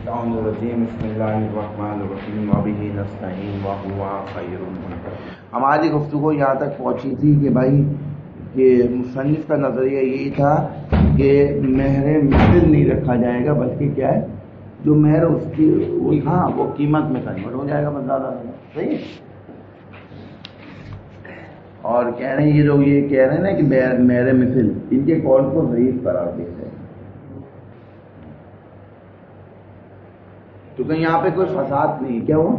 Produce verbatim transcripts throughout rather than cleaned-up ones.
الشیطان الرجیم بسم اللہ الرحمن الرحیم وبہ نستعین وہو خیر المنکر۔ ہماری گفتگو یہاں تک پہنچی تھی کہ بھائی کہ مصنف کا نظریہ یہی تھا کہ مہر مثل نہیں رکھا جائے گا، بلکہ کیا ہے جو مہر اس کی ہاں وہ قیمت میں کنورٹ ہو جائے گا، بس زیادہ صحیح۔ اور کہہ رہے ہیں یہ لوگ یہ کہہ رہے ہیں نا کہ مہر مثل، ان کے قول کو ضعیف قرار دیا جائے، کیونکہ یہاں پہ کوئی فساد نہیں ہے۔ کیا ہوا؟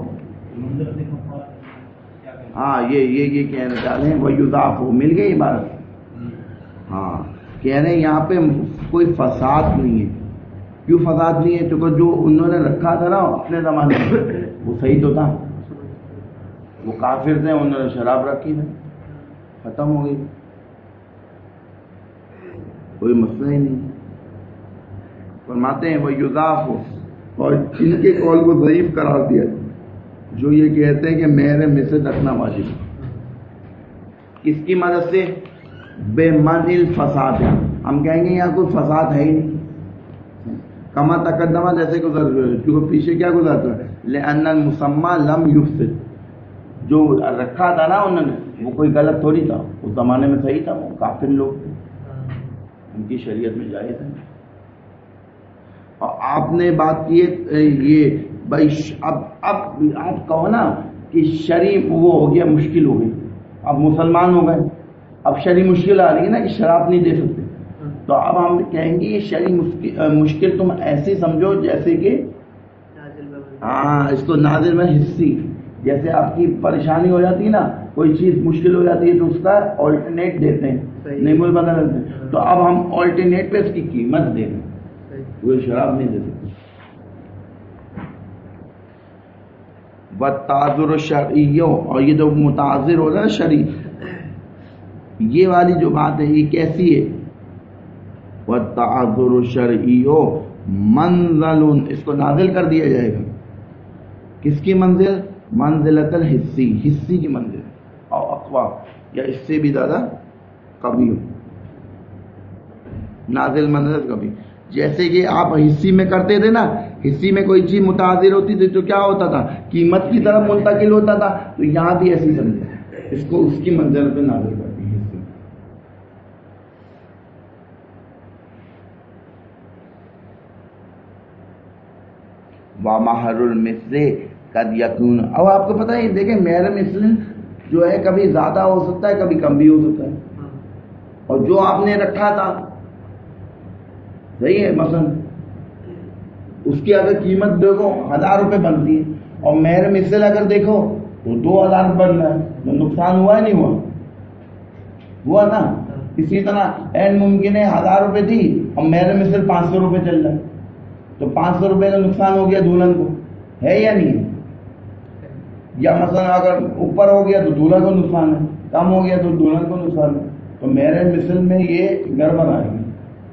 ہاں یہ یہ یہ کہنا چاہ رہے ہیں وہ یضاف ہو، مل گئی عبارت۔ ہاں کہہ رہے ہیں یہاں پہ کوئی فساد نہیں ہے۔ کیوں فساد نہیں ہے؟ کیونکہ جو انہوں نے رکھا تھا نا اپنے زمانے میں وہ صحیح تو تھا، وہ کافر تھے، انہوں نے شراب رکھی تھی، ختم ہو گئی، کوئی مسئلہ ہی نہیں۔ فرماتے ہیں وہ یضاف ہو، اور ان کے قول کو ضعیف قرار دیا جو یہ کہتے ہیں کہ مہر مثل رکھنا واجب ہے۔ کس کی مدد سے؟ بے منع الفساد، ہم کہیں گے یہاں کوئی فساد ہے ہی نہیں، کما تقدمہ جیسے گزر گئے، کیونکہ پیچھے کیا گزرا تھا، لأن المسمى لم يفسد، جو رکھا تھا نا انہوں نے وہ کوئی غلط تھوڑی تھا، اس زمانے میں صحیح تھا، وہ کافر لوگ تھے، ان کی شریعت میں جائز ہے۔ اور آپ نے بات کی یہ بھائی اب اب آپ کہو نا کہ شرعی وہ ہو گیا، مشکل ہو گئی، اب مسلمان ہو گئے، اب شرعی مشکل آ رہی ہے نا کہ شراب نہیں دے سکتے، تو اب ہم کہیں گے یہ شرعی مشکل تم ایسے سمجھو جیسے کہ ہاں اس کو نازل میں حصی، جیسے آپ کی پریشانی ہو جاتی ہے نا، کوئی چیز مشکل ہو جاتی ہے تو اس کا آلٹرنیٹ دیتے ہیں، نعمت بدل دیتے ہیں، تو اب ہم آلٹرنیٹ پہ اس کی قیمت دیں گے، وہ شراب نہیں دے سکتے۔ والتعذر الشرعی، اور یہ جو متعذر ہو رہا ہے شرعی، یہ والی جو بات ہے یہ کیسی ہے؟ والتعذر الشرعی منزل، اس کو نازل کر دیا جائے گا، کس کی منزل؟ منزلۃ الحسی، حسی کی منزل، اور اقوا یا اس سے بھی زیادہ قوی ہو، نازل منزلت کبھی، جیسے کہ آپ حصی میں کرتے تھے نا، حصی میں کوئی چیز متعذر ہوتی تھی تو کیا ہوتا تھا، قیمت کی طرف منتقل ہوتا تھا، تو یہاں بھی ایسی سمجھے، اس کو اس کی منزل پہ نازل کرتی ہے حصی۔ وَمَهْرُ الْمِثْلِ قَدْ يَكُونُ، اب آپ کو پتہ ہے دیکھیں مہر مثل جو ہے کبھی زیادہ ہو سکتا ہے، کبھی کم بھی ہو سکتا ہے، اور جو آپ نے رکھا تھا صحیح ہے، مثلا اس کی اگر قیمت دیکھو ہزار روپے بنتی ہے، اور مہر مثل اگر دیکھو تو دو ہزار بن رہا ہے، تو نقصان ہوا ہے نہیں ہوا؟ ہوا نا۔ اسی طرح این ممکن ہے ہزار روپے تھی اور مہر مثل پانچ سو روپے چل رہا ہے، تو پانچ سو روپے کا نقصان ہو گیا دلہن کو، ہے یا نہیں ہے؟ یا مثلا اگر اوپر ہو گیا تو دلہا کو نقصان ہے، کم ہو گیا تو دلہن کو نقصان ہے، تو مہر مثل میں یہ گڑبڑ آئے گی۔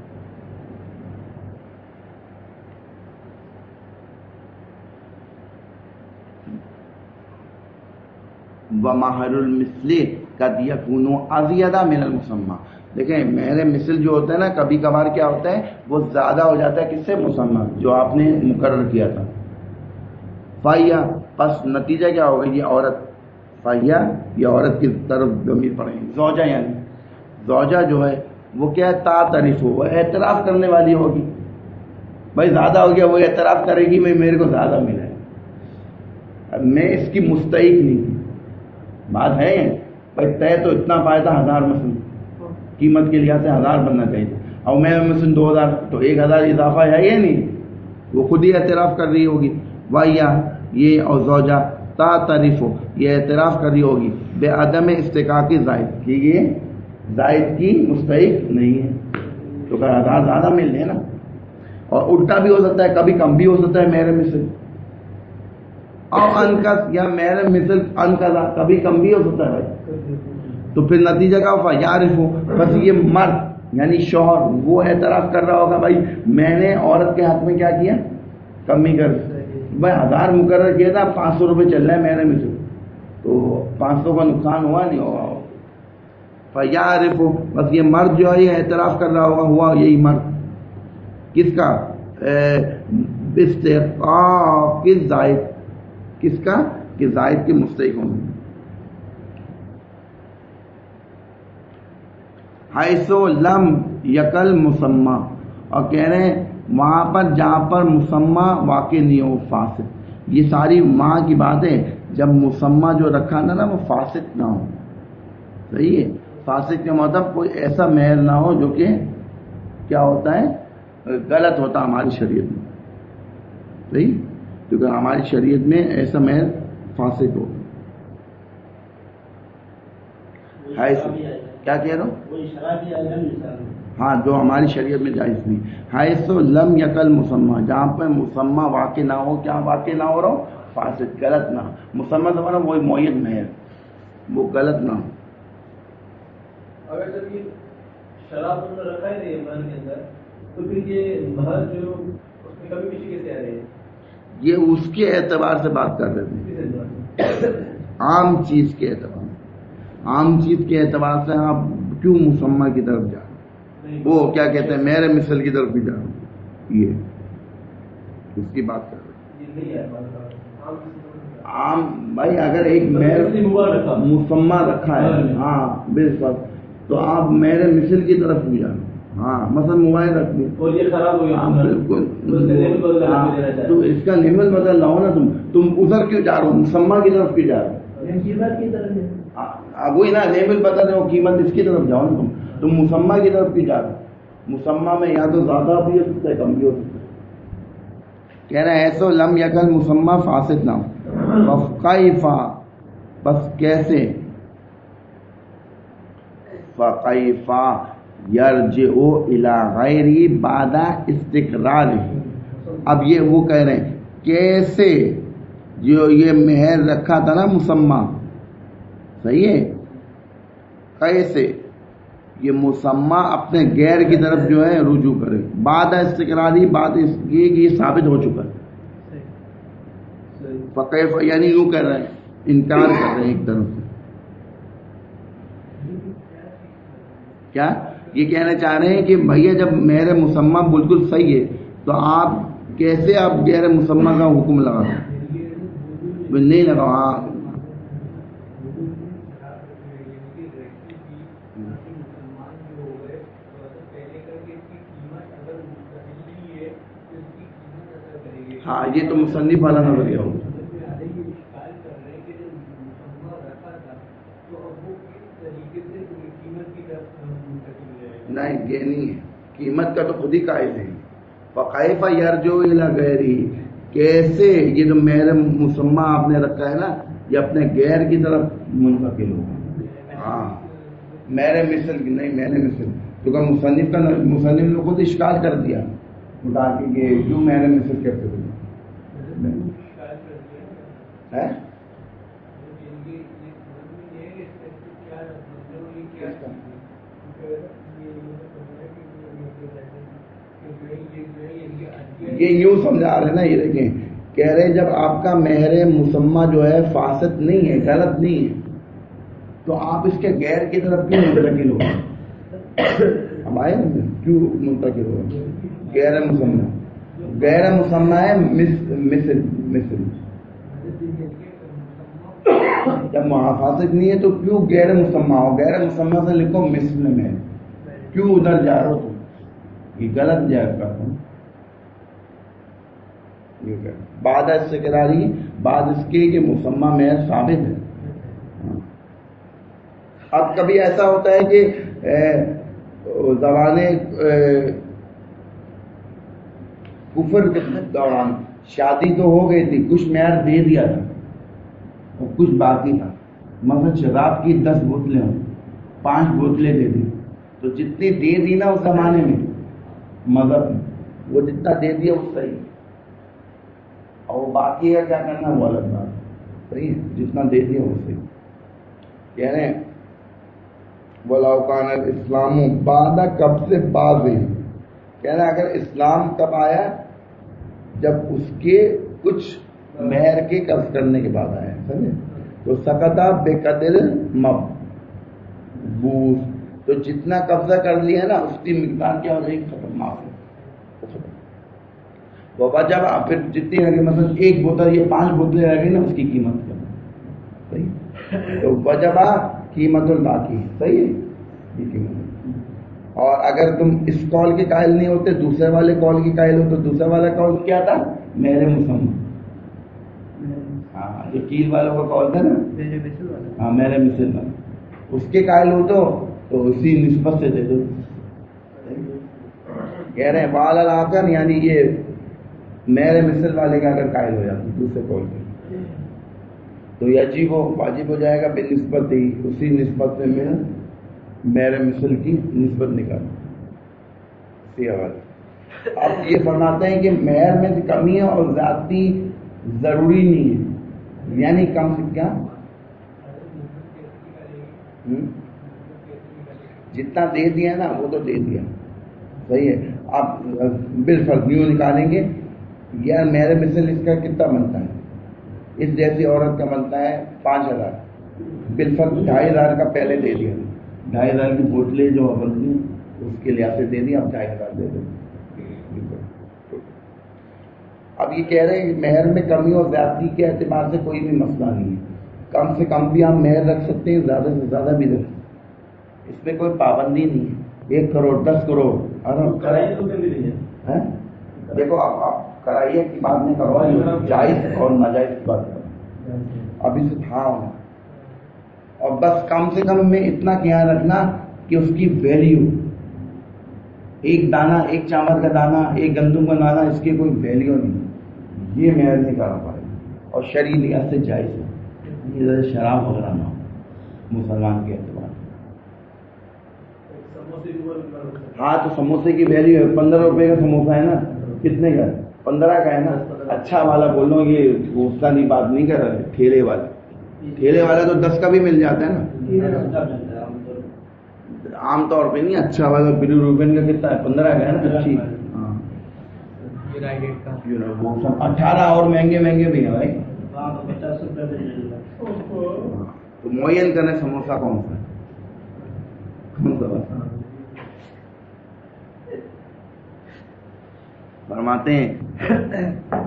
وَمَهْرُ الْمِثْلِ قَدْ يَكُونُ أَزْيَدَ مِنَ الْمُسَمَّى، دیکھیں مہر مثل جو ہوتا ہے نا کبھی کبھار کیا ہوتا ہے وہ زیادہ ہو جاتا ہے، کس سے؟ مسمى، جو آپ نے مقرر کیا تھا۔ فَهِيَ، پس نتیجہ کیا ہوگا؟ یہ عورت، فَهِيَ یہ عورت کی طرف ضمیر پڑیں گے، زوجہ، یعنی زوجہ جو ہے وہ کیا ہے؟ تعترف ہو، وہ اعتراف کرنے والی ہوگی، بھائی زیادہ ہو گیا، وہ اعتراف کرے گی میں میرے کو زیادہ ملا ہے، اب میں اس کی مستحق نہیں، بات ہے بھائی طے تو اتنا پایا تھا ہزار، مثلا قیمت کے لحاظ سے ہزار بننا چاہیے تھا، اور میں مثلا دو ہزار، تو ایک ہزار اضافہ ہے یا نہیں؟ وہ خود ہی اعتراف کر رہی ہوگی۔ وَيَا یہ اور زوجہ تعترف ہو، یہ اعتراف کر رہی ہوگی بے عدم استحقاق زائد، کہ یہ زائد کی مستحق نہیں ہے، تو کہ ہزار زیادہ مل رہے نا، اور الٹا بھی ہو سکتا ہے، کبھی کم بھی ہو سکتا ہے مہر مثل، اور انکس یا مہر مثل انکذا، کبھی کم بھی ہو سکتا ہے بھائی، تو پھر نتیجہ کا ہوگا یعرف ہو، بس یہ مرد یعنی شوہر وہ اعتراف کر رہا ہوگا بھائی میں نے عورت کے حق میں کیا کیا، کمی کر، بھائی ہزار مقرر کیا تھا، پانچ سو روپے چل رہا ہے مہر مثل، تو پانچ سو کا نقصان ہوا نہیں ہوگا، فیعرف ہو، بس یہ مرد جو ہے یہ اعتراف کر رہا ہوگا، ہوا یہی مرد کس کا؟ باستحقاق زائد، کس کا؟ کہ زائد کے مستحق ہوں. حیث لم یکل مسمى، اور کہہ رہے ہیں وہاں پر جہاں پر مسمى واقع نہیں ہو فاسد. یہ ساری وہاں کی بات ہے جب مسمى جو رکھا تھا نا وہ فاسد نہ ہو. صحیح ہے. فاسد کا مطلب کوئی ایسا مہر نہ ہو جو کہ کیا ہوتا ہے؟ غلط ہوتا ہماری شریعت میں. صحیح، کیونکہ ہماری شریعت میں ایسا مہر فاسد ہو. کیا کہہ رہا ہوں؟ ہاں، جو ہماری شریعت میں جائز نہیں. حیث لم یکل مسمى، جہاں پہ مسمى واقع نہ ہو. کیا واقع نہ ہو رہا ہو؟ فاسد، غلط نہ. مسمى سے مطلب وہی معین مہر، وہ غلط نہ ہو. اگر جب یہ شراب انہوں نے رکھا ہے نہیں مہر کے اندر، تو پھر یہ مہر جو اس میں کبھی کسی کیسے آ رہے ہیں؟ یہ اس کے اعتبار سے بات کر رہے تھے، عام چیز کے اعتبار. عام چیز کے اعتبار سے آپ کیوں مسمى کی طرف جا رہے ہیں؟ وہ کیا کہتے ہیں مہر مثل کی طرف بھی جا رہے ہیں، یہ اس کی بات کر رہے ہیں. عام بھائی اگر ایک مہر مسمى رکھا ہے، ہاں بالکل، تو آپ مہر مثل کی طرف بھی جا رہے ہیں. ہاں مثلا موبائل رکھ دیں اور یہ خراب ہو گیا، بالکل. تو اس کا نعمت بدل لاؤ نا. تم تم ادھر کیوں جا رہے ہو؟ مسمى کی طرف کیوں جا رہے ہو؟ وہی نا نعمت بدل رہے ہو، قیمت اس کی طرف جاؤ نا. تم تم مسمى کی طرف کیوں جا رہے ہو؟ مسمى میں یا تو زیادہ بھی ہو سکتا ہے کم بھی ہو سکتا ہے. کہہ رہے ہیں ایسو لم یکل مسمى فاسد نہ ہو. فکیفا، بس کیسے؟ فکیفا یرجع الی غیری بعد استقرار. اب یہ وہ کہہ رہے ہیں کیسے جو یہ مہر رکھا تھا نا مسمى، صحیح ہے، کیسے یہ مسمى اپنے غیر کی طرف جو ہے رجوع کرے بعد استقراری، بعد اس کی کہ یہ ثابت ہو چکا ہے. فکیف یعنی یوں کہہ رہے ہیں، انکار کر رہے ہیں ایک طرف سے. کیا یہ کہنا چاہ رہے ہیں کہ بھیا جب مہر مسمى بالکل صحیح ہے تو آپ کیسے آپ غیر مسمى کا حکم لگا نہیں لگا؟ ہاں ہاں یہ تو مصنف والا نہ لگے ہوگا. نہیں یہ نہیں ہے، قیمت کا تو خود ہی قائل ہے. فکیف یرجع الی غیرہ، کیسے یہ جو مہر مسمى آپ نے رکھا ہے نا یہ اپنے غیر کی طرف منتقل ہوگا. ہاں مہر مثل کی نہیں، مہر مثل کیونکہ مصنف کا مصنف نے خود اشکال کر دیا بتا کہ یہ کیوں مہر مثل کیسے ہوگا ہے. یہ یوں سمجھا رہے نا، یہ دیکھیں کہہ رہے جب آپ کا مہر مسمى جو ہے فاسد نہیں ہے، غلط نہیں ہے، تو آپ اس کے غیر کی طرف کیوں منتقل ہو؟ اب آئے کیوں منتقل ہو؟ غیر مسمى، غیر مسمى ہے مثل مثل. جب فاسد نہیں ہے تو کیوں غیر مسمى ہو؟ غیر مسمى سے لکھو مثل میں، کیوں ادھر جا رہے ہو تم؟ یہ غلط جائز کرتا ہوں. بعد استقراری، بعد اس کے کہ مسمى مہر ثابت ہے. اب کبھی ایسا ہوتا ہے کہ زمانے کفر کے دوران شادی تو ہو گئی تھی، کچھ مہر دے دیا تھا اور کچھ باقی تھا. مثلا شراب کی دس بوتلیں ہوں، پانچ بوتلیں دے دی، تو جتنی دے دی نا اس زمانے میں مذہب میں وہ جتنا دے دیا وہ صحیح، اور وہ باقی ہے کیا کرنا وہ الگ بات. صحیح جتنا دے دیا وہ صحیح. کہہ رہے ہیں وَلَوْ كَانَ الْإِسْلَامُ بَعْدَ قَبْضِ بَعْضِهِ، کہہ رہے ہیں اگر اسلام کب آیا؟ جب اس کے کچھ مہر کے قبض کرنے کے بعد آیا. سمجھے؟ تو سقطا بقدر مقبوض، تو جتنا قبضہ کر لیا نا اس کی مقدار کیا ہو جائے گی؟ ختم، معاف. وہ وجب پھر جتنی لگے مثلا ایک بوتل یہ پانچ بوتلیں لگے نا اس کی قیمت کیا صحیح تو وجب قیمت الباقی صحیح ہے یہ قیمت. اور اگر تم اس قول کے قائل نہیں ہوتے دوسرے والے قول کے قائل ہو تو دوسرا والا قول کیا تھا میرے مسمى. ہاں یہ کیل والوں کا قول تھا نا ہاں میرے مثل والا اس کے قائل ہو تو اسی نسبت سے دے دو. کہہ رہے ہیں وعلی الآخر یعنی یہ میرے مثل والے کا اگر قائل ہو جاتا دوسرے قول کے تو یجب و واجب ہو جائے گا بے نسبت ہی اسی نسبت میں میرا میرے مثل کی نسبت نکال اسی حوالے. اب یہ فرماتے ہیں کہ مہر میں کمی ہے اور ذاتی ضروری نہیں ہے یعنی کم سے کیا جتنا دے دیا نا وہ تو دے دیا صحیح ہے. آپ بالفرض یوں نکالیں گے یار میرے مثل اس کا کتنا بنتا ہے اس جیسی عورت کا بنتا ہے پانچ ہزار بالفرض ڈھائی ہزار کا پہلے دے دیا ڈھائی ہزار کی بوتلیں جو بنتی اس کے لحاظ سے دے دی اب ڈھائی ہزار دے دیں. اب یہ کہہ رہے ہیں کہ مہر میں کمی اور زیادتی کے اعتبار سے کوئی بھی مسئلہ نہیں ہے. کم سے کم بھی آپ مہر رکھ سکتے ہیں زیادہ سے زیادہ بھی رکھ سکتے ہیں اس میں کوئی پابندی نہیں ہے. ایک کروڑ دس کروڑ دیکھو آپ آپ کرائیے کی بات نہیں کرو جائز اور ناجائز کی بات کرو ابھی سے تھا اور بس کم سے کم میں اتنا خیال رکھنا کہ اس کی ویلیو ایک دانہ ایک چاول کا دانہ ایک گندم کا دانہ اس کی کوئی ویلیو نہیں یہ مہر نہیں کرا پائے اور شرعی لحاظ سے جائز ہے یہ شراب وغیرہ نہ ہو مسلمان کے اعتبار ہاں تو سموسے کی ویلیو ہے پندرہ روپے کا سموسہ ہے نا کتنے کا پندرہ کا ہے نا اچھا والا بولو یہ دوسرا نہیں بات نہیں کر رہے ٹھیلے والے ٹھیلے والا تو دس کا بھی مل جاتا ہے نا عام طور پہ نہیں اچھا والا بلو روبین کا کتنا ہے پندرہ کا ہے نا اچھی اٹھارہ اور مہنگے مہنگے بھی ہیں بھائی تو معین کرنے سموسہ کون سا کون سا فرماتے ہیں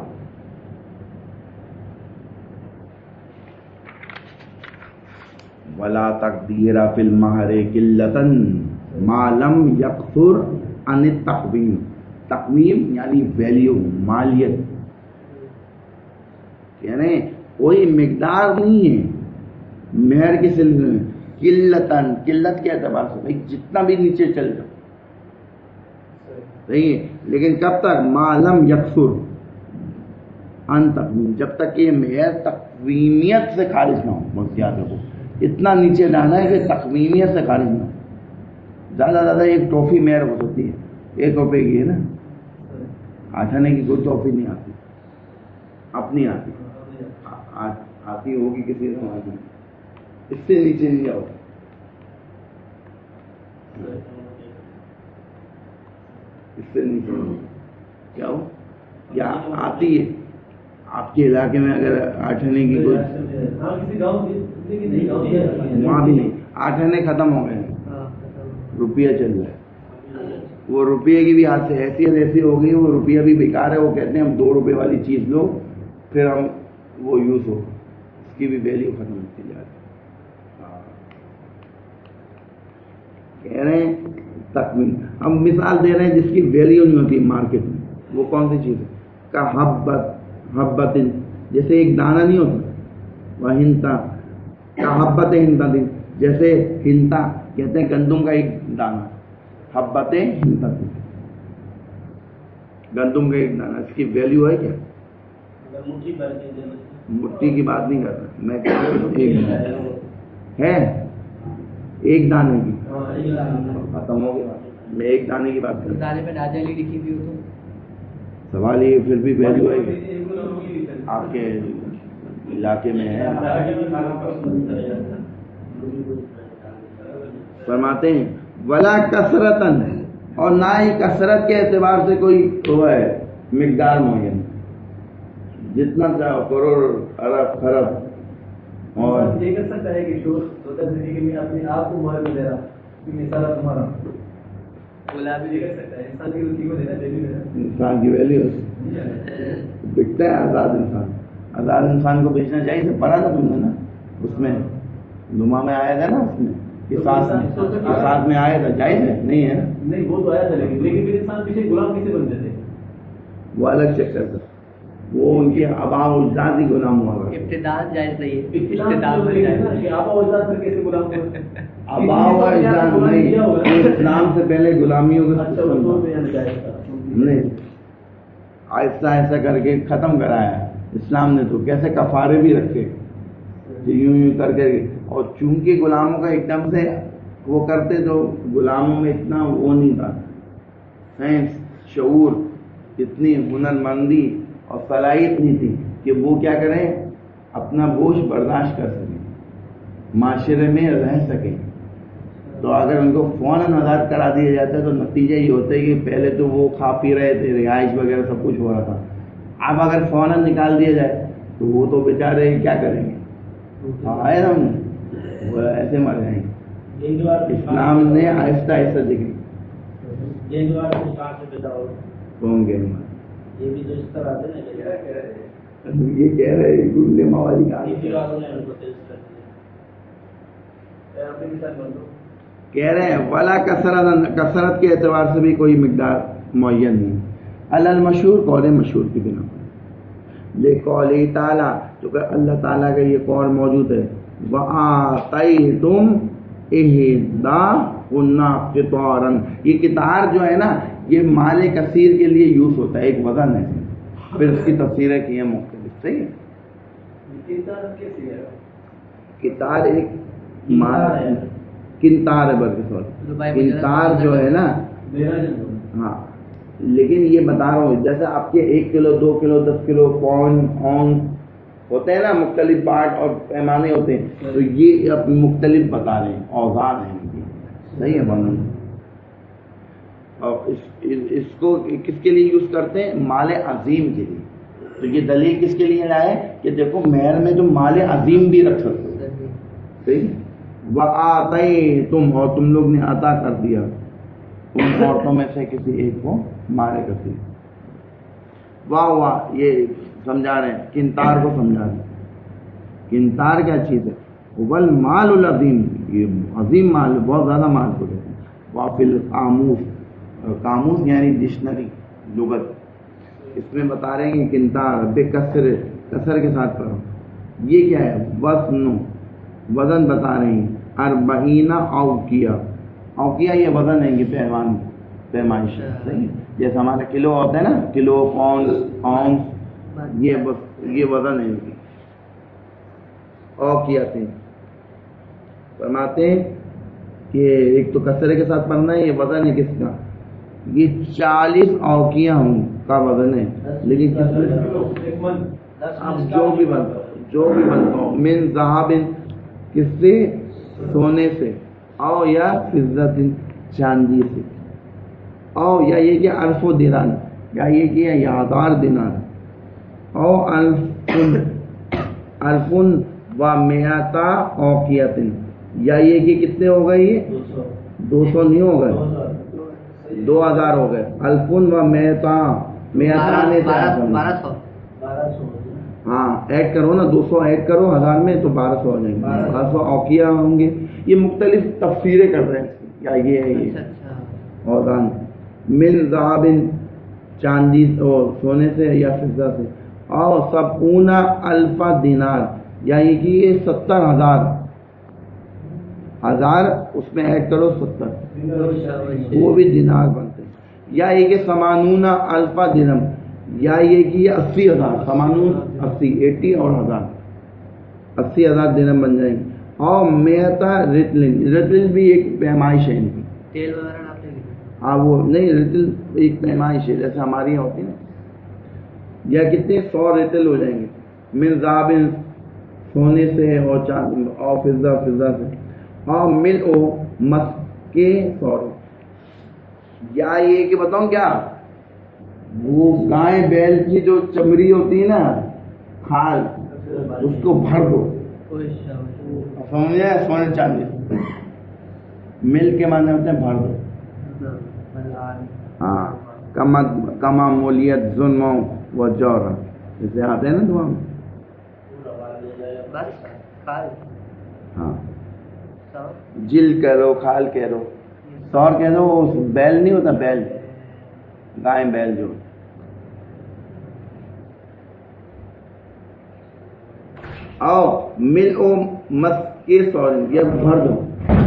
ولا تقدیر فی المہر قلۃ ما لم یکثر عن التقویم تقویم یعنی ویلیو مالیت یعنی کوئی مقدار نہیں ہے مہر کے سلسلے میں قلتاً قلت کے اعتبار سے بھائی جتنا بھی نیچے چل جاؤ صحیح ہے لیکن کب تک معلوم یکسر ان تقویم جب تک یہ مہر تقویمیت سے خارج نہ ہو بس یاد رکھو اتنا نیچے جانا ہے کہ تقویمیت سے خارج نہ ہو زیادہ زیادہ ایک ٹوفی مہر ہو سکتی ہے ایک روپے کی ہے نا آٹھانے کی کوئی ٹوفی نہیں آتی اپنی آتی آتی ہوگی کسی سماج میں اس سے نیچے نہیں جاؤ اس سے نیچے کیا ہو یا آتی ہے آپ کے علاقے میں اگر آٹھانے کی کوئی وہاں بھی نہیں آٹھانے ختم ہو گئے روپیہ چل رہا ہے وہ روپیے کی بھی ہاتھ سے حیثیت ایسی ہو گئی وہ روپیہ بھی بیکار ہے وہ کہتے ہیں ہم دو روپے والی چیز لو پھر ہم وہ یوز ہو اس کی بھی ویلیو ختم ہوتی جا رہی کہہ رہے ہیں تقویم ہم مثال دے رہے ہیں جس کی ویلیو نہیں ہوتی مارکیٹ میں وہ کون سی چیز ہے کا حبت حبت جیسے ایک دانہ نہیں ہوتا وہ ہنتا کا حبت ہنتا دن جیسے ہنتا کہتے ہیں گندم کا ایک دانہ حبت ہنتا دن گندم کا ایک دانہ اس کی ویلیو ہے کیا مٹھی کی بات نہیں کرتا میں کہتا ہوں ایک ہے ایک دانے کی ختم ہو گیا میں ایک دانے کی بات کرتا دانے پہ ناجا علی لکھی ہوئی ہو تو سوال یہ پھر بھی ویلیو ہے آپ کے علاقے میں ہے فرماتے ہیں ولا کثرتن اور نہ ہی کثرت کے اعتبار سے کوئی وہ ہے مقدار معین جتنا چاہو کروڑ ارب خرب اور یہ کر سکتا ہے کہ شور ہوتا ہے کہ میں اپنے آپ کو مہر دے رہا مثال تمہارا بولا بھی کر سکتا ہے انسان کی روٹی کو دینا ویلیو ہے انسان کی ویلیو بکتا ہے آزاد انسان. آزاد انسان کو بیچنا چاہیے. پڑھا تھا تم نے نا اس میں لما میں آیا تھا نا اس میں قصاص میں قصاص میں آیا تھا. جائز ہے نہیں ہے نا؟ نہیں وہ تو آیا تھا لیکن لیکن پھر انسان پیچھے غلام کیسے بنتے تھے وہ الگ چکر تھا. وہ ان کے آبا و اجداد ہی غلام ہوا کرتے. ابتداء جائز نہیں ہے. ابتداء آبا و اجداد پھر کیسے غلام ہوتے؟ آبا و اجداد نہیں, اسلام سے پہلے غلامیوں کا نہیں, آہستہ آہستہ کر کے ختم کرایا اسلام نے. تو کیسے کفارے بھی رکھے یوں یوں کر کے. اور چونکہ غلاموں کا ایک دم سے وہ کرتے تو غلاموں میں اتنا وہ نہیں تھا سائنس, شعور, اتنی ہنر مندی اور صلاحیت نہیں تھی کہ وہ کیا کریں اپنا بوجھ برداشت کر سکیں, معاشرے میں رہ سکیں. تو اگر ان کو فوراً آزاد کرا دیا جاتا ہے تو نتیجہ یہ ہوتا ہے کہ پہلے تو وہ کھا پی رہے تھے, رہائش وغیرہ سب کچھ ہو رہا تھا. اب اگر فوراً نکال دیا جائے تو وہ تو بیچارے کیا کریں گے, آئے ہم وہ ایسے مر جائیں گے. اسلام نے آہستہ آہستہ ذکر کون گے یہ کہہ رہے گنڈے موالی کا کہہ رہے ہیں ولا کثرت کثرت کے اعتبار سے بھی کوئی مقدار معین نہیں. المشہور قول مشہور کی بنا پر لے قول تعالیٰ تو کہ اللہ تعالیٰ کا یہ قول موجود ہے وَآتَيْتُمْ إِحْدَاهُنَّ قِطَارًا. یہ قطار جو ہے نا یہ مال کثیر کے لیے یوز ہوتا ہے, ایک وزن ہے. پھر اس کی تفسیریں کی ہیں مختلف. صحیح ہے قطار ایک مال کنتار ہے بلکہ سوال کنتار جو ہے نا ہاں, لیکن یہ بتا رہا ہوں جیسے آپ کے ایک کلو دو کلو دس کلو پاؤنڈ اونس ہوتے ہیں نا, مختلف پارٹ اور پیمانے ہوتے ہیں, تو یہ اب مختلف بتا رہے ہیں اوزار ہیں ان کی. صحیح ہے بنانا. اور اس اس کو کس کے لیے یوز کرتے ہیں مال عظیم کے لیے. تو یہ دلیل کس کے لیے لائے کہ دیکھو مہر میں تم مال عظیم بھی رکھ سکتے ہو. صحیح. وَآتَيْتُمْ اور تم لوگ نے عطا کر دیا ان عورتوں میں سے کسی ایک کو مال کثیر. واہ واہ یہ سمجھا رہے ہیں کنتار کو سمجھا رہے ہیں. کنتار کیا چیز ہے؟ والمال العظیم, یہ عظیم مال, بہت زیادہ مال کو کہتے ہیں. وافل قاموس, قاموس یعنی ڈکشنری لغت, اس میں بتا رہے ہیں کہ کنتار بے کسر کسر کے ساتھ پڑھو. یہ کیا ہے وزن, وزن بتا رہے ہیں. اربعین اوقیہ, اوقیہ یہ وزن ہے, یہ پیمان پیمائش. صحیح. جیسے ہمارا کلو ہوتا ہے نا, کلو پاؤنڈ اونس, یہ یہ وزن ہے ان کی. اوقیہ تھے فرماتے ہیں کہ ایک تو کسرے کے ساتھ پڑھنا ہے, یہ وزن ہے کس کا, یہ چالیس اوقیہ ہوں کا وزن ہے. لیکن جو بھی بنتا جو بھی بنتا ہو من ذہب, کس سے سونے سے, او یا فضت چاندی سے, او یا یہ کہ الف و دینار, یا یہ کہ یہ ہزار دینار, او الفن الفن و میتا اوقیت, یا یہ کہ کتنے ہو گئے, یہ دو سو نہیں ہو گئے, دو ہزار ہو گئے. الفن و میتا میتا نے بارہ سو ہاں ایڈ کرو نا, دو سو ایڈ کرو ہزار میں تو بارہ سو ہو جائیں گے. بارہ سو اوقیہ ہوں گے. یہ مختلف تفسیریں کر رہے ہیں کیا یہ ہے یہ اوزان. من ذهب چاندی اور سونے سے یا فضہ سے, اور سبعون الف دینار, یا یہ کہ یہ ستر ہزار ہزار اس میں ایڈ کرو ستر, وہ بھی دینار بنتے ہیں. یا یہ کہ سمانون الف درہم, یا یہ کہ یہ اسی ہزار, سمانون اسی, ایٹی اور ہزار, اسی ہزار درہم بن جائیں گے. اور میتا رتل, رتل بھی ایک پیمائش ہے ان کی. تیل وغیرہ ہاں وہ نہیں, رتل ایک پیمائش ہے جیسے ہماری یہاں ہوتی ہے نا. یا کتنے سو رتل ہو جائیں گے. من ذهب سونے سے, اور چاند اور فضہ فضہ سے, اور مل او مس کے سو. یا یہ کہ بتاؤں کیا, وہ گائے بیل کی جو چمڑی ہوتی ہے نا کھال, اس کو بھر دو, سمجھے, سونے چاندی. مل کے معنی ہوتے ہیں بھر دو. ہاں کما کما مولیت ظلم و جور، جیسے آتے ہیں نا دعا میں. بس کھال ہاں سو جل کہہ لو، کھال کہہ لو، سور کہہ دو. بیل نہیں ہوتا، بیل گائے بیل جو. آؤ مل او مس کے سور، یہ بھر دو.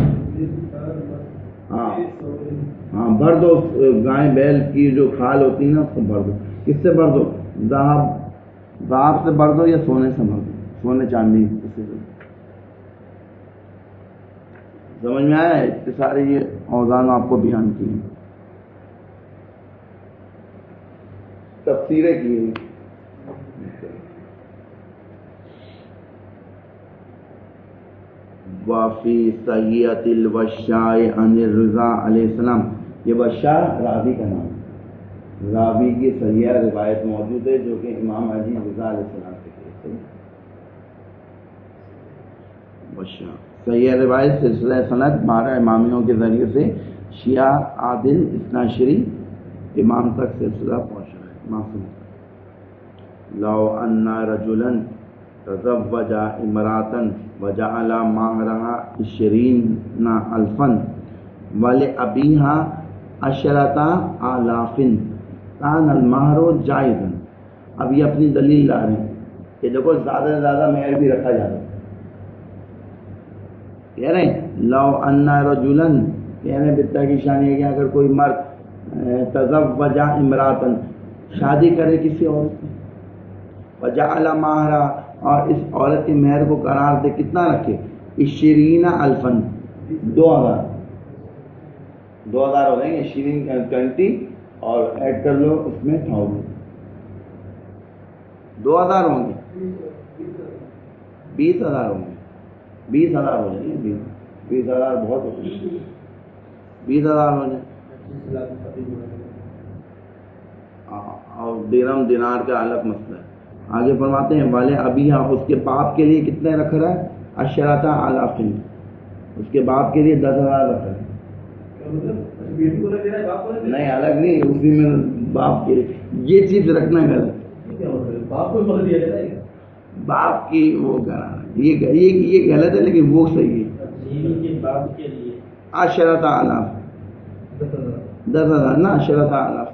ہاں ہاں بھر دو گائے بیل کی جو کھال ہوتی ہے نا اس کو بھر دو. کس سے بھر دو؟ ذہب ذہب سے بھر دو یا سونے سے بھر دو، سونے چاندی سے. سمجھ میں آیا؟ اتنے سارے یہ اوزان آپ کو بیان کیے، تفسیریں کی ہیں. وافی سیئت الوشاء عن الرضا علیہ السلام. یہ وشاء راوی کا نام ہے، راوی کی صحیح روایت موجود ہے جو کہ امام علی رضا علیہ السلام سے کہتے ہیں. وشاء صحیح روایت سلسلہ سند بارہ امامیوں کے ذریعے سے شیعہ عادل اثناشری امام تک سلسلہ پہنچا ہے. معصوم لو ان رجلا تزوج امراتا وجعل مہرها عشرین الفا ولأبیها عشرة آلاف کان المہر جائزا. اب یہ اپنی دلیل لا رہے ہیں کہ دیکھو زیادہ سے زیادہ مہر بھی رکھا جاتا ہے. کہہ رہے ہیں لو ان رجلا، کہہ رہے ہیں بتا کی شان ہے کہ اگر کوئی مرد تزوج امراتا، شادی کرے کسی عورت سے، وجعل مہرها، اور اس عورت کے مہر کو قرار دے کتنا رکھے؟ عشرین الفن، دو ہزار دو ہزار ہو جائیں گے. عشرین ٹوینٹی اور ایڈ کر لو اس میں تھاؤزینڈ، دو ہزار ہوں گے، بیس ہزار ہوں گے، بیس ہزار ہو جائیں گے. بیس ہزار بہت ہو جائیں، بیس ہزار ہو جائیں. اور درہم دینار کا الگ مسئلہ ہے. آگے فرماتے ہیں والے ابھی ہاں اس کے باپ کے لیے کتنے رکھ رہا ہے؟ عشرۃ آلاف، اس کے باپ کے لیے دس ہزار رکھ رہا ہے. نہیں الگ نہیں، اسی میں باپ کے لیے یہ چیز رکھنا غلط. باپ کی وہ کرا یہ یہ غلط ہے لیکن وہ صحیح ہے. عشرۃ آلاف دس ہزار نا، عشرۃ آلاف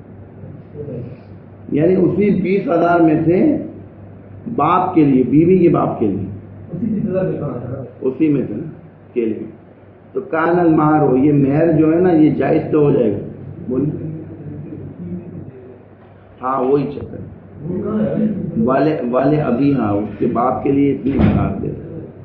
یعنی اسی بیس ہزار میں سے باپ کے لیے، بیوی کے باپ کے لیے اسی میں سے کے لیے. تو کان المہر ہو، یہ مہر جو ہے نا یہ جائز تو ہو جائے گا. بولیے ہاں وہی چکر والے والے ابھی ہاں اس کے باپ کے لیے اتنی قرار دے.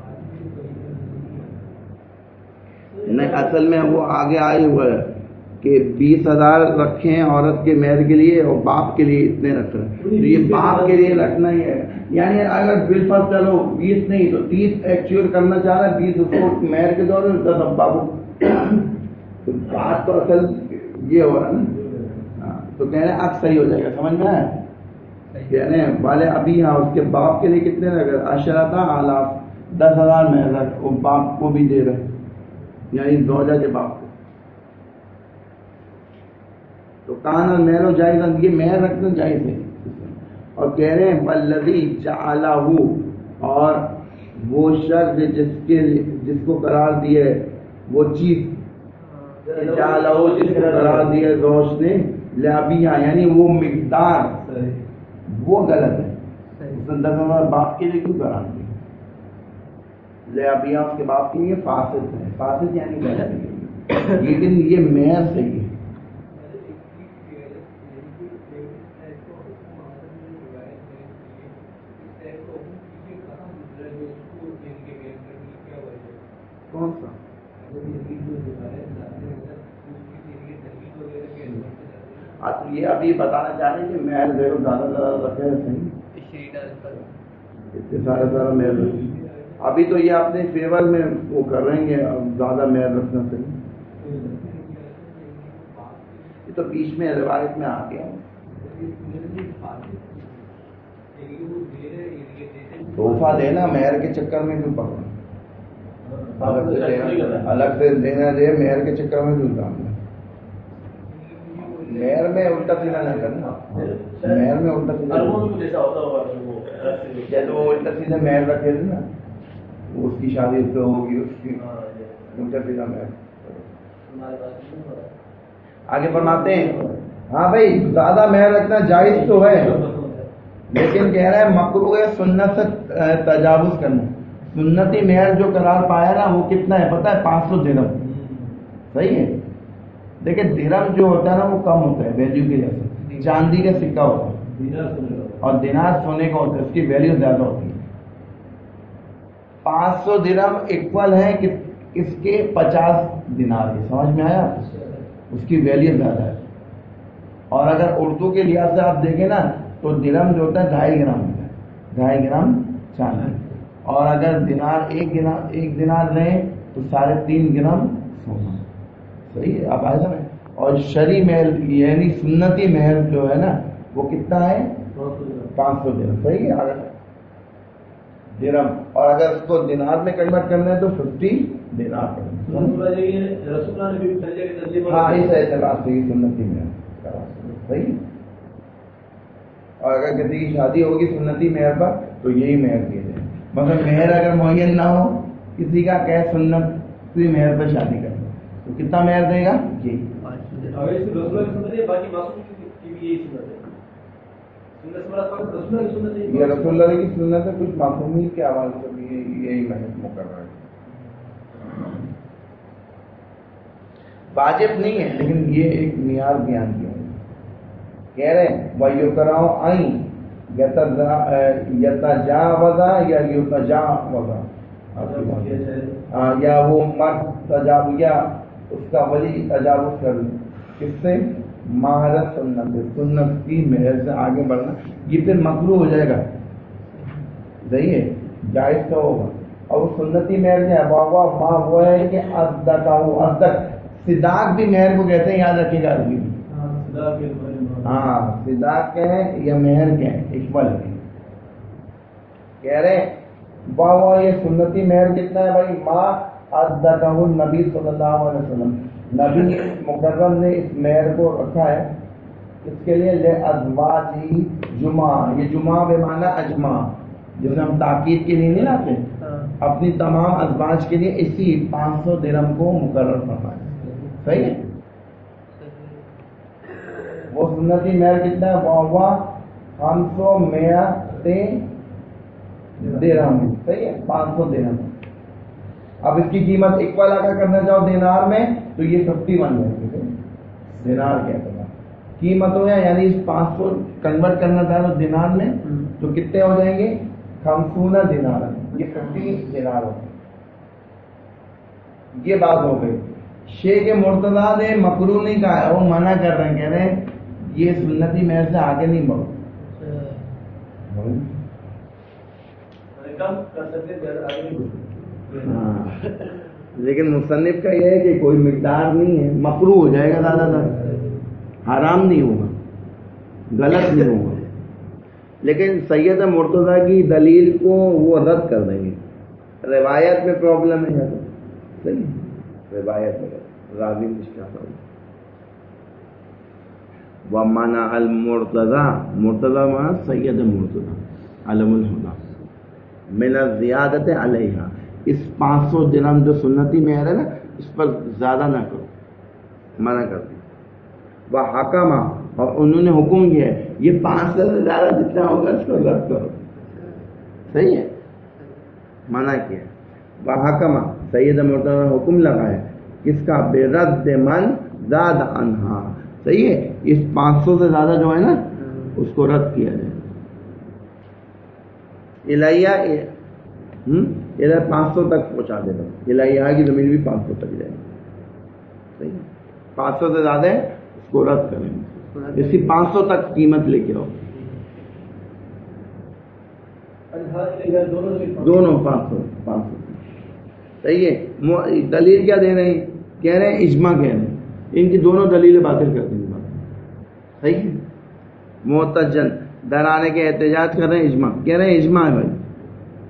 نہیں اصل میں وہ آگے آئے ہوئے کہ بیس ہزار رکھیں عورت کے مہر کے لیے اور باپ کے لیے اتنے رکھ رہے ہیں. تو یہ باپ کے لیے رکھنا ہی ہے. یعنی اگر بالفرض چلو بیس نہیں تو تیس ایکچوئل کرنا چاہ رہا ہے، بیس اس کو مہر کے دور میں دس ابا کو. تو بات تو اصل یہ ہو رہا ہے نا. تو کہہ رہے ہیں اب صحیح ہو جائے گا. سمجھ میں آیا؟ کہہ رہے ہیں والے ابھی ہاں اس کے باپ کے لیے کتنے رکھ رہے؟ عشرۃ آلاف، دس ہزار مہر رکھ، وہ باپ کو بھی دے رہے یعنی زوجہ کے باپ کو. تو کان المہر جائز، یہ مہر رکھنا جائز ہے. اور کہہ رہے ہیں والذی جعلہ، اور وہ شخص جس کے جس کو قرار دیا ہے وہ چیز، جعلہ جس کو قرار دیا ہے زوج نے، لابیہ یعنی وہ مقدار وہ غلط ہے. اس نے دس ہزار باپ کے لیے کیوں قرار دیا؟ لابیہ اس کے باپ کے لیے فاسد ہے. فاسد یعنی غلط ہے، لیکن یہ مہر صحیح ہے. کون سا؟ یہ ابھی بتانا چاہ رہے ہیں کہ مہر دیکھو زیادہ زیادہ رکھے صحیح، اتنے سارے زیادہ مہر رکھے. ابھی تو یہ اپنے فیور میں وہ کر رہے ہیں کہ زیادہ مہر رکھنا صحیح. یہ تو بیچ میں روایت میں آ گیا. تحفہ دینا مہر کے چکر میں کیوں پڑنا؟ الگ سے دینا الگ سے دینا دے مہر کے چکر میں کیوں کام؟ مہر میں الٹا سیدھا نہ کرنا، مہر میں الٹا سیدھا جیسا ہوتا ہوگا جیسے وہ الٹا سیدھا مہر رکھے تھے نا، اس کی شادی تو ہوگی، اس کی الٹا سیدھا مہر۔ آگے فرماتے ہیں ہاں بھائی زیادہ مہر رکھنا جائز تو ہے، لیکن کہہ رہا ہے مکروہ ہے سنت سے تجاوز کرنا۔ سنتی مہر جو قرار پایا نا وہ کتنا ہے پتہ ہے؟ پانچ سو درہم، صحیح ہے۔ دیکھیں درہم جو ہوتا ہے نا وہ کم ہوتا ہے ویلیو کے جیسے، چاندی کا سکہ ہوتا ہے اور دینار سونے کا ہوتا ہے، اس کی ویلیو زیادہ ہوتی ہے۔ پانچ سو درہم اکول ہے اس کے پچاس دینار کے، سمجھ میں آیا؟ اس کی ویلیو زیادہ ہے۔ اور اگر اردو کے لحاظ سے آپ دیکھیں نا تو درہم جو ہوتا ہے ڈھائی گرام ہوتا ہے، ڈھائی گرام چاندی، اور اگر دینار ایک گرام ایک دینار رہے تو ساڑھے تین گرام سونا، صحیح ہے؟ آپ آئے سمجھ۔ اور شرعی مہر یعنی سنتی مہر جو ہے نا وہ کتنا ہے؟ پانچ سو درہم، صحیح ہے؟ اگر درہم، اور اگر اس کو دینار میں کنورٹ کرنا ہے تو ففٹی دینار کرنا ہے۔ ہاں اس اعتبار سے یہ سنتی مہر، صحیح۔ اور اگر کسی کی شادی ہوگی سنتی مہر پر تو یہی مہر دیے جائے، مگر مہر اگر معین نہ ہو کسی کا کہ سنتی مہر پر شادی کرنا تو کتنا مہر دے گا؟ یہی۔ یہ رسول اللہ کی سنت ہے، کچھ معصومی کے حوالے سے بھی یہی محنت مقرر ہے، واجب نہیں ہے لیکن یہ ایک معیار بیان کیا ہے۔ کہہ رہے ہیں وَيُكْرَهُ أَن يَتَجَاوَزَ یا يُتَجَاوَزَ، یا وہ مرد تجاوز یا اس کا ولی تجاوز کر لے، کس سے؟ مہرت سنت، سنت کی مہر سے آگے بڑھنا، یہ پھر مکروہ ہو جائے گا، صحیح ہے؟ جائز تو ہوگا۔ اور وہ سنتی مہر کیا ہے؟ واہ ماں وہ ہے کہ اصدقہ اصدق، صداق بھی مہر کو کہتے ہیں، یاد رکھیے گا عربی میں۔ ہاں صداق کیا ہے یا مہر کیا ہے؟ اقبال ہے۔ کہہ رہے واہ واہ یہ سنتی مہر کتنا ہے بھائی؟ ماں اصدقہ النبی صلی اللہ علیہ وسلم، نبی مکرم نے اس مہر کو رکھا ہے اس کے لیے لے ازواجی جمعہ، یہ جمعہ بے معنی اجماع، جسے ہم تاکید کے لیے نہیں لاتے، اپنی تمام ازواج کے لیے اسی پانچ سو درہم کو مقرر فرمایا، صحیح ہے؟ وہ سنتی مہر کتنا ہے؟ وہ ہم سو میاتے درہم، صحیح ہے؟ پانچ سو درہم۔ اب اس کی قیمت اکول اگر کرنا چاہو دینار میں تو یہ ففٹی ون ہے، دینار کے اعتبار قیمت ہو، یعنی اس پانچ سو کنورٹ کرنا چاہو دینار میں تو کتنے ہو جائیں گے؟ خمسون دینار، یہ ففٹی دینار ہو۔ یہ بات ہو گئی۔ شیخ مرتضیٰ نے مکروہ نہیں کہا ہے، وہ منع کر رہے ہیں، کہہ رہے ہیں یہ سنتی مہر سے آگے نہیں بڑھو۔ ہاں لیکن مصنف کا یہ ہے کہ کوئی مقدار نہیں ہے، مکروہ ہو جائے گا، زیادہ تر حرام نہیں ہوگا، غلط نہیں ہوگا، لیکن سید مرتضیٰ کی دلیل کو وہ رد کر دیں گے، روایت میں پرابلم ہے، یا تو صحیح روایت میں راوی مشکل ومنع المرتضیٰ، مرتضیٰ مانا سید مرتضیٰ علم الہدیٰ، من الزیادت علیہا، اس پانچ سو درہم جو سنتی مہر ہے نا اس پر زیادہ نہ کرو، منع کر دیں۔ وہ حکمہ، اور انہوں نے حکم کیا ہے یہ پانچ سو سے زیادہ جتنا ہوگا اس کو رد کرو، صحیح ہے؟ منع کیا۔ وہ حکمہ، سید مرتضیٰ حکم لگا ہے کس کا؟ بے رد من زاد عنہا، صحیح ہے؟ اس پانچ سو سے زیادہ جو ہے نا اس کو رد کیا جائے۔ الہیہ ادھر پانچ سو تک پہنچا دیتا ہوں، الہیہ کی زمین بھی پانچ سو تک جائے، صحیح ہے؟ پانچ سو سے زیادہ ہے اس کو رد کریں گے، اس کی پانچ سو تک قیمت لے کے آؤ، دونوں پانچ سو پانچ سو، صحیح ہے؟ دلیل کیا دے رہے ہیں؟ کہہ رہے ہیں اجماع، کہہ رہے ہیں ان کی دونوں دلیلیں باطل کر دیں گے، صحیح ہے؟ معتجن ڈرانے کے احتجاج کر رہے ہیں، اجماع کہہ رہے ہیں، اجماع ہے بھائی،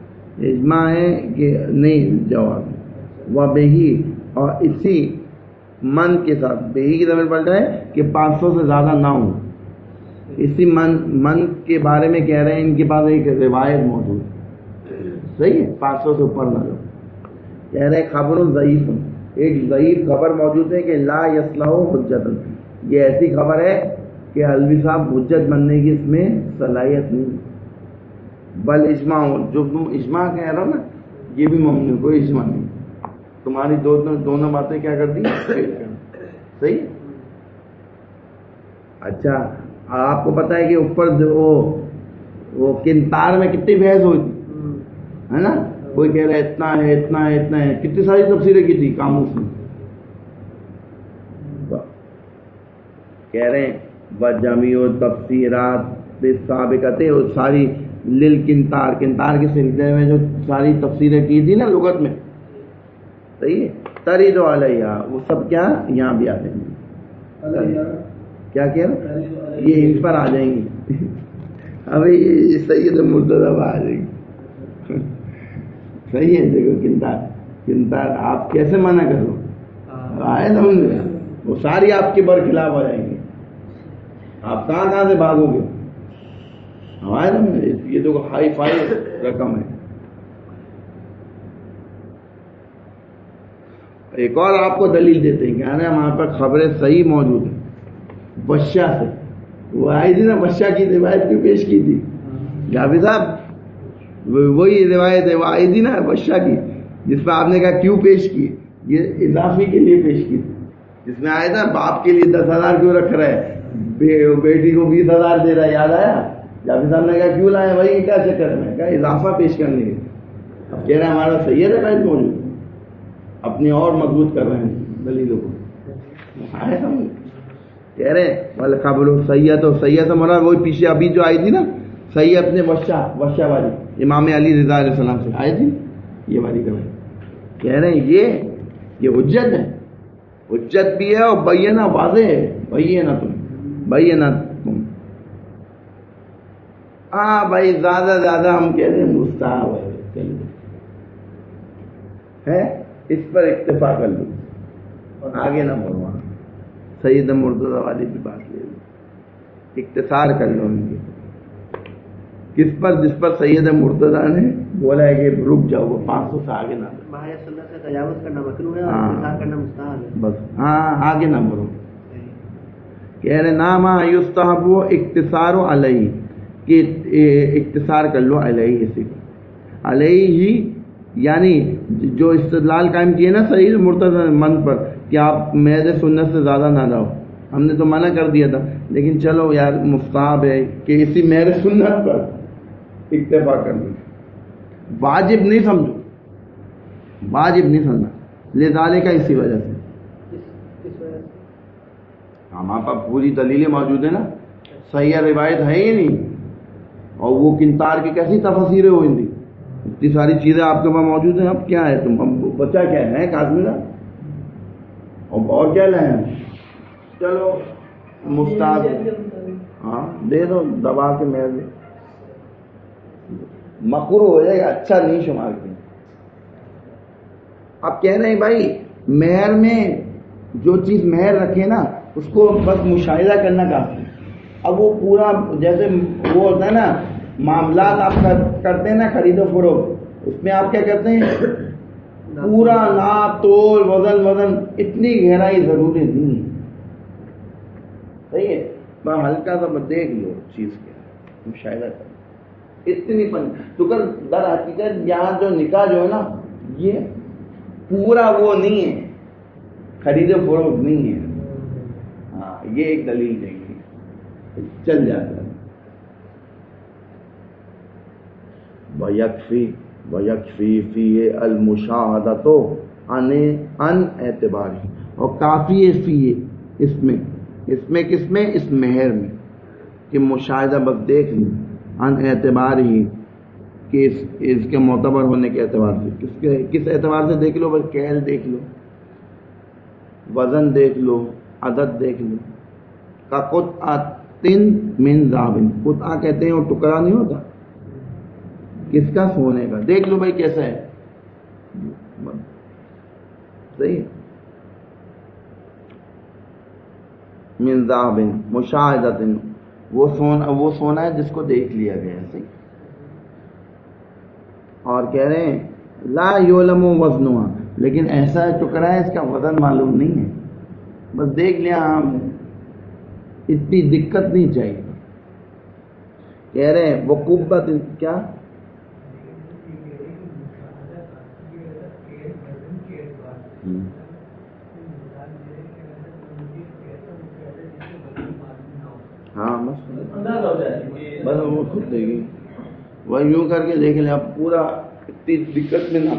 اجماع ہے کہ نہیں جواب وہ بہی، اور اسی من کے ساتھ بہی کی ضمیر پلٹا ہے کہ پانچ سو سے زیادہ نہ ہوں. اسی من من کے بارے میں کہہ رہے ہیں ان کے پاس ایک روایت موجود ہے, صحیح ہے, پانچ سو سے اوپر نہ لو. کہہ رہے خبر ضعیف, ایک ضعیف خبر موجود ہے کہ لا یصلح حجت, یہ ایسی خبر ہے کہ حلوی صاحب حجت بننے کی اس میں صلاحیت نہیں, بل اجماع ہو. جو تم اجماع کہہ رہا ہو نا یہ بھی ممنوع, کوئی اجماع نہیں. تمہاری دونوں دونوں باتیں کیا کر دی, صحیح. اچھا آپ کو پتا ہے کہ اوپر وہ وہ کنتار میں کتنی بحث ہوئی تھی ہے نا, کوئی کہہ رہا ہے اتنا ہے اتنا ہے اتنا ہے, کتنی ساری تفسیریں کی تھی قاموس میں. کہہ رہے ہیں بجمی و تفسیرات سابقتیں اور ساری لل کنتار, کنتار کے سلسلے میں جو ساری تفسیریں کی تھی نا لغت میں, صحیح ہے. تری جو علیہ وہ سب کیا یہاں بھی آتے ہیں, کیا کہہ رہے یہ ان پر آ جائیں گے. ابھی سید مرتضی آ جائیں گے, صحیح ہے. دیکھو کنتار کنتار آپ کیسے منع کرو, آئے سمجھ وہ ساری آپ کے برخلاف ہو جائیں گے. آپ کہاں کہاں سے بھاگو گے, آئے نا یہ تو ہائی فائی رقم ہے. ایک اور آپ کو دلیل دیتے ہیں کہ ہمارے پاس خبریں صحیح موجود ہیں بشا سے. وہ آئی تھی نا بشا کی روایت کیوں پیش کی تھی جاوید صاحب, وہی روایت ہے وہ آئی تھی نا بشا کی جس میں آپ نے کہا کیوں پیش کی, یہ اضافی کے لیے پیش کی تھی. جس میں آیا تھا باپ کے لیے دس ہزار کیوں رکھ رہا ہے, بیٹی کو بیس ہزار دے رہا ہے, یاد آیا. جاوید صاحب نے کہا کیوں لائے بھائی, کیا چکر میں, کہا اضافہ پیش کرنے کے. اب کہہ رہے ہیں ہمارا صحیح ہے روایت موجود, اپنی اور مضبوط کر رہے ہیں دلیلوں کو. آئے سمجھ کہہ رہے ہیں خبر سید و سید مراد وہی پیچھے ابھی جو آئی تھی نا سید اپنے وشا وشا والی امام علی رضا علیہ السلام سے آئی تھی, یہ والی کا کہہ رہے ہیں یہ یہ حجت ہے, حجت بھی ہے اور بینہ واضح ہے. بینہ تم بینہ تم ہاں بھائی زیادہ زیادہ ہم کہہ رہے ہیں مستحب ہے, اس پر اکتفا کر لو, آگے نہ بڑھو. سید مرتضی والی بھی بات لے لو, اختصار کر لو ان کی. کس پر, جس پر سید مرتضی نے بولا ہے کہ رک جاؤ, وہ پانچ سو سے آگے نہ سنت سے تجاوز کرنا مکروہ ہے اور اختصار کرنا مستحب ہے. بس ہاں آگے نہ بڑھو. کہہ رہے نامہ یستحب و اختصار علیہ, کہ اختصار کر لو علیہ, اسی کو علیہ ہی یعنی جو استدلال قائم کیے نا صحیح مرتضی من پر کہ آپ میرے سنت سے زیادہ نہ جاؤ, ہم نے تو منع کر دیا تھا, لیکن چلو یار مستحب ہے کہ اسی میرے سنت پر اکتفا کر لیں. واجب نہیں سمجھو, واجب نہیں سمجھنا, لے ڈالے کا اسی وجہ سے. ہمارے پاس پوری دلیلیں موجود ہیں نا, صحیح روایت ہے ہی نہیں, اور وہ کنتار کی کیسی تفسیریں ہوئی تھی, اتنی ساری چیزیں آپ کے پاس موجود ہیں. اب کیا ہے تم, اب بچہ کیا ہے کاظمیرہ, اور کیا لائیں, چلو مستعد ہاں دے دو دبا کے مہر دے, مکروہ ہو جائے گا, اچھا نہیں شمار کیا. اب کہہ رہے ہیں بھائی مہر میں جو چیز مہر رکھے نا اس کو بس مشاہدہ کرنا کافی. اب وہ پورا جیسے وہ ہوتا ہے نا معاملات آپ کرتے ہیں نا خرید و فروخت, اس میں آپ کیا کرتے ہیں پورا ناپ تول وزن وزن اتنی گہرائی ضروری نہیں ہے, صحیح ہے. بس ہلکا سا دیکھ لو چیز کیا مشاہدہ کر اتنی پن تو کر. در حقیقت یہاں جو نکاح جو ہے نا یہ پورا وہ نہیں ہے, خرید و فروخت نہیں ہے. ہاں یہ ایک دلیل دیں گے, چل جاتا ہے. وَيَكْفِي وَيَكْفِي فِيهِ الْمُشَاهَدَةُ عَنْ عَنْ اعتباری, اور کافی ہے فی اس میں, اس میں کس میں, اس مہر میں, کہ مشاہدہ بس دیکھ لیں عن اعتبار ہی, کہ اس, اس کے معتبر ہونے کے اعتبار سے. کس کے کس اعتبار سے دیکھ لو, بس کیل دیکھ لو, وزن دیکھ لو, عدد دیکھ لو. کا قطعۃ من ذهب, قطعہ کہتے ہیں وہ ٹکڑا نہیں ہوتا, کس کا, سونے کا. دیکھ لو بھائی کیسا ہے, صحیح. من ذهب مشاہدۃ، وہ سونا وہ سونا ہے جس کو دیکھ لیا گیا ہے. اور کہہ رہے ہیں لا یعلم وزنها، لیکن ایسا ٹکڑا ہے اس کا وزن معلوم نہیں ہے، بس دیکھ لیا ہم، اتنی دقت نہیں چاہیے. کہہ رہے ہیں وہ قبت کیا ہاں بس بس وہ خود دے گی، وہ یوں کر کے دیکھ لیں. اب پورا اتنی دقت میں نہ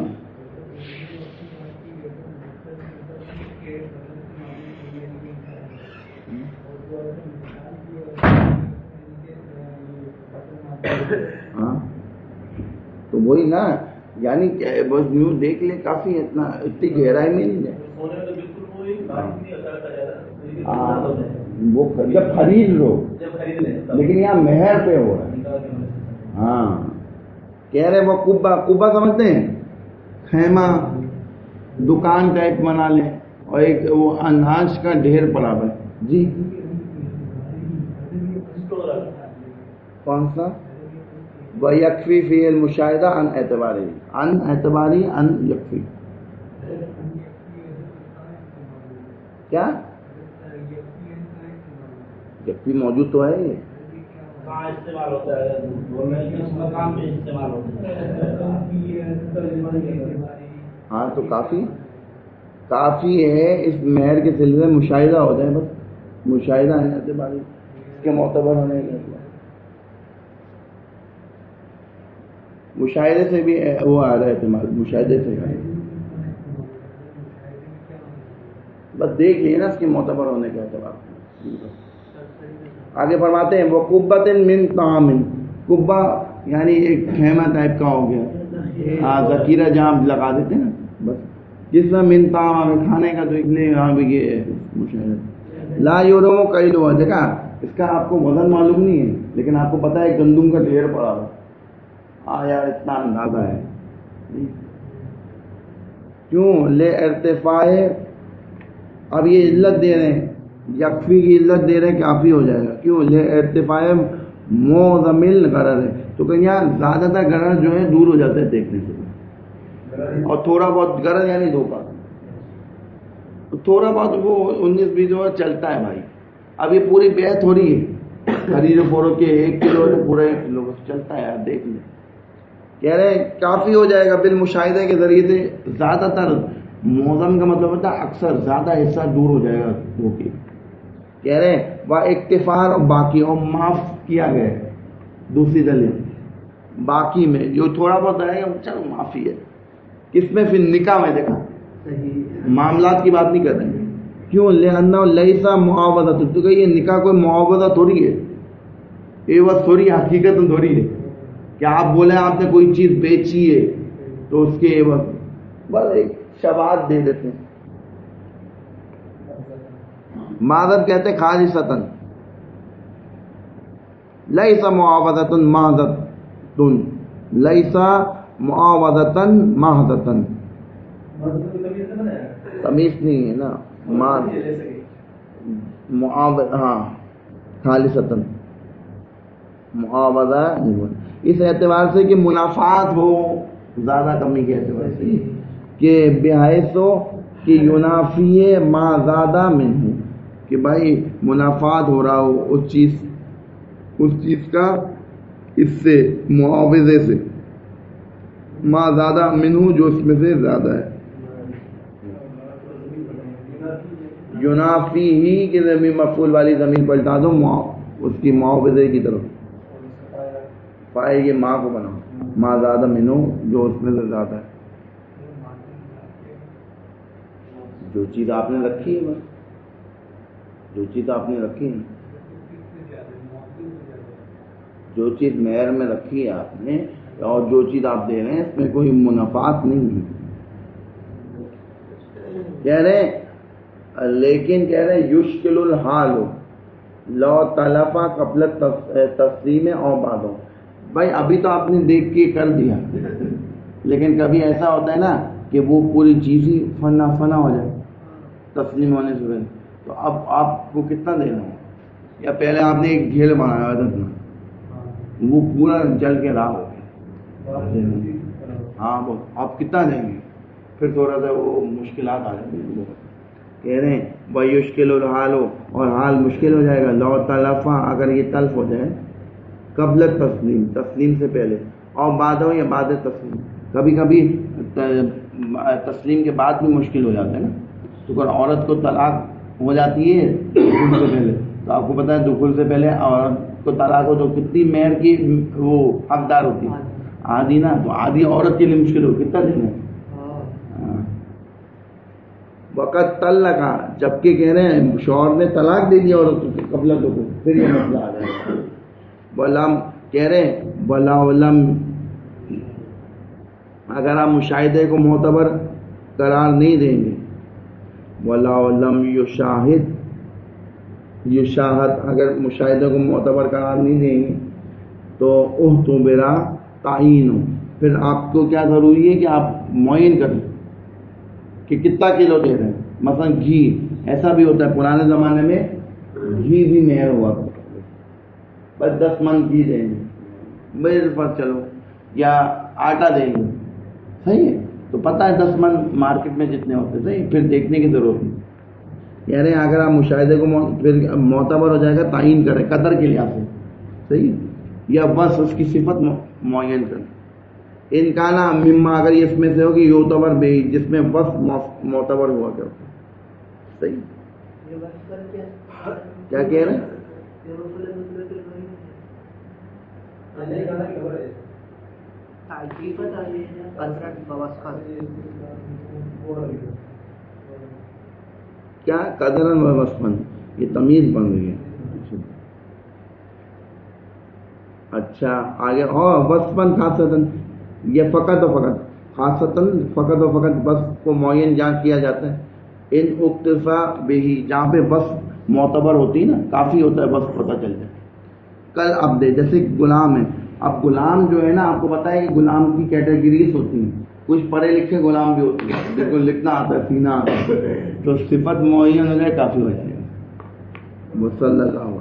ہاں تو وہی نا، یعنی بس یوں دیکھ لیں کافی، اتنا اتنی گہرائی میں نہیں جائے. ہاں وہ جب خرید لو، لیکن یہاں مہر پہ ہو رہا ہے. ہاں کہہ رہے وہ قبا، قبا سمجھتے ہیں خیمہ، دکان ٹائپ بنا لیں اور ایک وہ اناج کا ڈھیر پڑا ہے. جی کون سا؟ وہ یکفی فی المشاہدہ ان اعتباری، ان اعتباری ان یکفی کیا یکفی موجود تو ہے یہ استعمال ہوتا ہے، اس مقام میں استعمال ہوتا ہے. ہاں تو کافی کافی ہے اس مہر کے سلسلے میں مشاہدہ ہو جائے، بس مشاہدہ ہے اعتباری، اس کے معتبر ہونے کے مشاہدے سے بھی وہ آ رہا ہے اعتماد، مشاہدے سے بس دیکھ لیے نا اس کے معتبر ہونے کا اعتبار. آگے فرماتے ہیں وہ قبۃ من طعام، قبہ یعنی ایک خیمہ ٹائپ کا ہو گیا، ذخیرہ جہاں لگا دیتے ہیں نا، بس جس میں من طعام کھانے کا، تو اتنے یہاں بھی یہ مشاہدہ. لا یعلم کیلہ، دیکھا اس کا آپ کو وزن معلوم نہیں ہے، لیکن آپ کو پتا ہے گندم کا ڈھیر پڑا ہوا، ہاں یار اتنا اندازہ ہے. کیوں؟ لے ارتفاع، اب یہ علت دے رہے ہیں، یکفی کی علت دے رہے ہیں، کافی ہو جائے گا. کیوں؟ لے ارتفاع معظم الغرض ہے، تو کہ یہاں زیادہ تر غرض جو ہے دور ہو جاتا ہے دیکھنے سے، اور تھوڑا بہت غرض یعنی دھوکہ، تھوڑا بہت وہ انیس بیس جو چلتا ہے بھائی. اب یہ پوری بیع تھوڑی ہے، خرید و فروخت کے ایک کلو ہے پورا ایک کلو بس چلتا ہے، آپ دیکھ لیں. کہہ رہے ہیں کافی ہو جائے گا بالمشاہدے کے ذریعے سے. زیادہ تر موزم کا مطلب ہوتا ہے اکثر زیادہ حصہ دور ہو جائے گا وہ کی. کہہ رہے ہیں وہ اکتفار اور باقی اور معاف کیا گیا دوسری دلیل، باقی میں جو تھوڑا بہت رہے گا چلو معافی ہے. کس میں؟ پھر نکاح میں. دیکھا معاملات کی بات نہیں کر رہے ہیں. کیوں؟ لأنہ لیسا معاوضہ، تو کہ یہ نکاح کوئی معاوضہ تھوڑی ہے، یہ بس تھوڑی حقیقت تھوڑی ہے کہ آپ بولیں آپ نے کوئی چیز بیچی ہے تو اس کے بس ایک شباہت دے دیتے ہیں. معذب کہتے ہیں خالصتاً، لیسا معاوضۃ محضۃ، لیسا معاوضۃ محضۃ، تمیز نہیں ہے نا، معاوضہ ہاں خالصتاً معاوضہ اس اعتبار سے کہ منافعات ہو، زیادہ کمی کے اعتبار سے کہ بحیث ہو کہ ینافی ما زیادہ منہ، کہ بھائی منافعات ہو رہا ہو اس چیز اس چیز کا اس سے معاوضے سے، ما زیادہ منہ جو اس میں سے زیادہ ہے. ینافی ہی کہ زمین مفعول والی زمین پلٹا دو اس کی معاوضے کی طرف، پائے گی ماں کو بناؤ، ما زیادہ منہ جو اس میں سے زیادہ ہے. جو چیز آپ نے رکھی ہے بس، جو چیز آپ نے رکھی ہے، جو چیز مہر میں رکھی ہے آپ نے اور جو چیز آپ دے رہے ہیں اس میں کوئی منافعات نہیں ہے. کہہ رہے ہیں لیکن کہہ رہے ہیں یشکل الحال لو طلفا قبل تسلیم او بعدو. بھائی ابھی تو آپ نے دیکھ کے کر دیا، لیکن کبھی ایسا ہوتا ہے نا کہ وہ پوری چیز ہی فنا فنا ہو جائے تسلیم ہونے سے پہلے، تو اب آپ کو کتنا دینا ہے؟ یا پہلے آپ نے ایک گھیل بنایا عدد میں وہ پورا جل کے راہ ہو گیا، ہاں وہ آپ کتنا دیں گے؟ پھر تھوڑا سا وہ مشکلات آ جائیں گی. کہہ رہے ہیں وَيُشْكِلُ الْحَالُ اور حال مشکل ہو جائے گا. لو تلفا اگر یہ تلف ہو جائے قبل تسلیم تسلیم سے پہلے اور بعد ہو یا بعد تسلیم. کبھی کبھی تسلیم کے بعد بھی مشکل ہو جاتا ہے نا. تو اگر عورت کو طلاق ہو جاتی ہے دخول سے پہلے تو آپ کو پتا ہے دخول سے پہلے عورت کو طلاق ہو تو کتنی مہر کی وہ حقدار ہوتی ہے؟ آدھی نا. تو آدھی عورت کے لیے مشکل ہو کتنا دینا ہے؟ وقت طلقا جبکہ کہہ رہے ہیں شوہر نے طلاق دے دیا عورت کو قبل تو پھر یہ مسئلہ آ جائے گا. ولم کہہ رہے ہیں ولا ولم اگر آپ مشاہدے کو معتبر قرار نہیں دیں گے ولا ولم یشاہد یشاہد اگر مشاہدے کو معتبر قرار نہیں دیں گے تو اعتبرا تعین ہو. پھر آپ کو کیا ضروری ہے کہ آپ معین کریں کہ کتنا کلو دے رہے ہیں. مثلا گھی ایسا بھی ہوتا ہے پرانے زمانے میں گھی بھی مہر ہوا بس دس من گھی دیں گے میرے پر چلو یا آٹا دیں گے صحیح ہے تو پتہ ہے دس من مارکیٹ میں جتنے ہوتے صحیح پھر دیکھنے کی ضرورت نہیں. کہہ رہے ہیں اگر آپ مشاہدے کو پھر معتبر ہو جائے گا تعین کریں قدر کے لحاظ سے صحیح یا بس اس کی صفت معین کریں. ان کا نا مما اگر یہ اس میں سے ہوگی یوتبر بے جس میں وصف معتبر ہوا کرتا صحیح. کیا کہہ رہے ہیں؟ کیا قدرن و وصفن یہ تمیز بن گئی ہے. اچھا آگے اور وصفن خاصتاً یہ فقط و فقط خاصتاً فقط و فقط بس کو معین جہاں کیا جاتا ہے ان اکتفا بہی جہاں پہ بس معتبر ہوتی نا کافی ہوتا ہے بس پتہ چل جائے. کل اب دے جیسے غلام ہے. اب غلام جو ہے نا آپ کو پتا ہے کہ غلام کی کیٹیگریز ہوتی ہیں. کچھ پڑھے لکھے غلام بھی ہوتے ہیں بالکل لکھنا آتا ہے سینا آتا ہے تو صفت معین ہو جائے کافی ہو جائے گا. صلی اللہ